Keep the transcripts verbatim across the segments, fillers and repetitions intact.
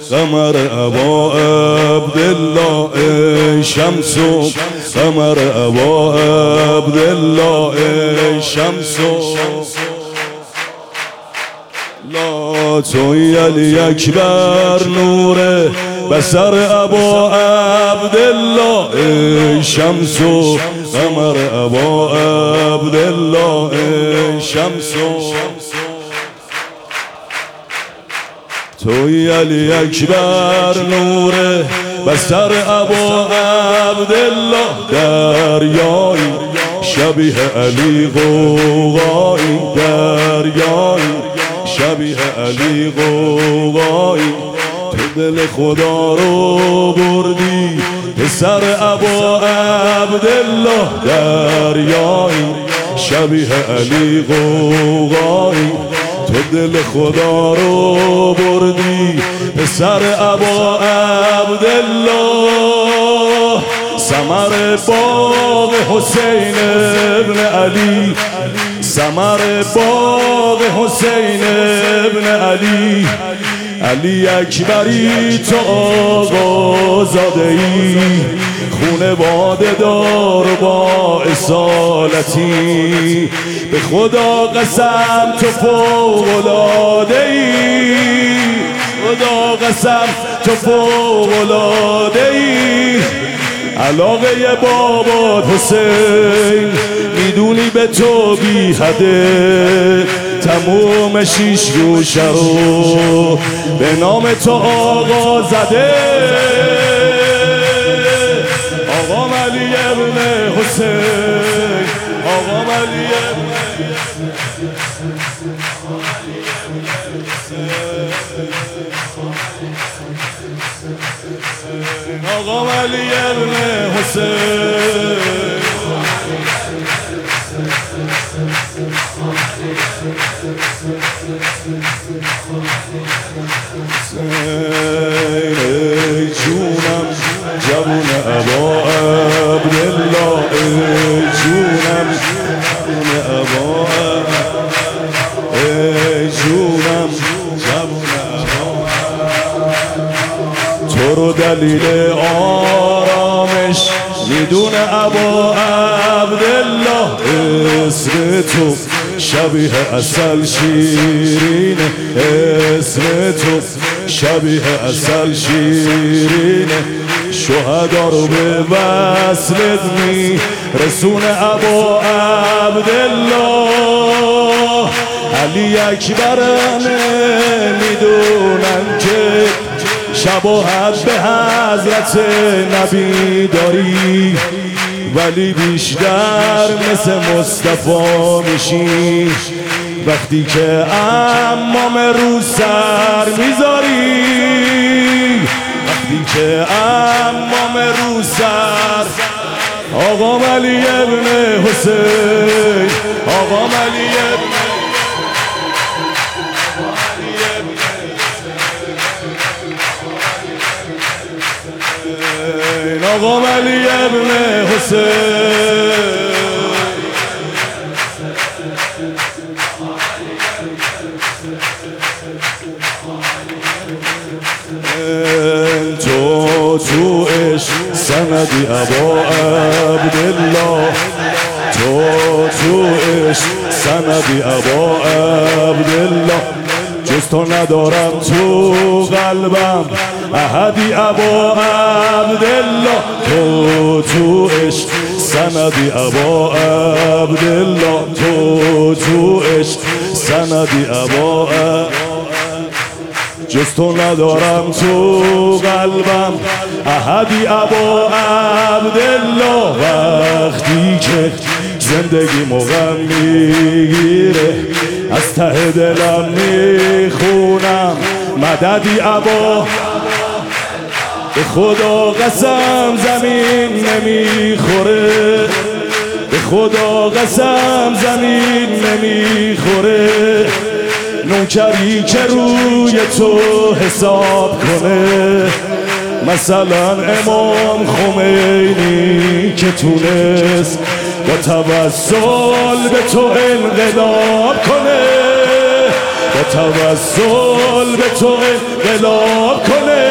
قمر ابا عبدالله ای شمسو قمر ابا عبدالله ای شمسو لا توی علی اکبر نور بسر ابا عبدالله ای شمسو قمر ابا عبدالله ای شمسو توی علی اکبر نور بسر ابا عبدالله دریایی شبیه علی غوغایی دریایی شبیه علی غوغایی تو دل خدا رو بردی پسر ابا عبدالله دریایی شبیه علی غوغایی تو دل خدا رو بردی پسر ابا عبدالله ثمر باغ حسین ابن علی ثمر باغ حسین ابن علی علی اکبری تو آقا زاده ای خونواده دار با اصالتی به خدا قسم تو فوق‌العاده ای خدا قسم تو فوق‌العاده ای علاقه بابات حسین میدونی به تو بی حده تموم شیش گوشه رو به نام تو آقا زده آقا علی ابن حسین آقا علی ابن آقا علی ابن حسین ای جونم جوون ابا عبدالله ای جونم جوون ابا ای جونم جوون ابا تو رو دلیل آرامش میدونه ابا عبدالله اسم تو شبیه عسل شیرینه اسم تو شبیه عسل شیرینه شهدا رو به وصلت می رسونه ابا عبدالله علی اکبرانه میدونن که شباهت به حضرت نبی داری ولی بیشتر مثل مصطفی میشی وقتی که امام رو سر میذاری وقتی که امام رو سر آقا علی ابن حسین آقا علی ابن آقا علی ابن حسین تو تو عشق سندی ابا عبدالله تو تو عشق سندی ابا عبدالله جز تو ندارم تو قلبم احدی ابا عبدالله تو تو عشق سندی ابا عبدالله تو تو عشق سندی ابا جز تو ندارم تو قلبم احدی ابا عبدالله وقتی که زندگی موقع میگیره از ته دلم میخونم مددی ابا به خدا قسم زمین نمیخوره به خدا قسم زمین نمیخوره نوکری که روی تو حساب کنه مثلا امام خمینی که تونست با توسل به تو انقلاب کنه با توسل به تو انقلاب کنه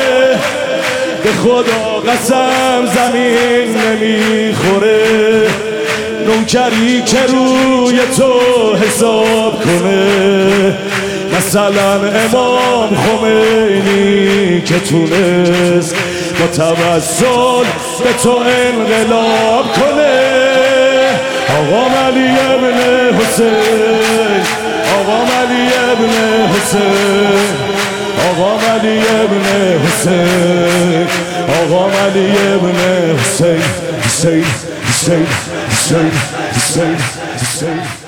به خدا قسم زمین نمیخوره نوکری که روی تو حساب کنه مثلا امام خمینی که تونست با توسل به تو انقلاب کنه آقا علی ابن حسین آقا علی ابن حسین آقا علی ابن حسین آقا علی ابن حسین حسین حسین حسین حسین حسین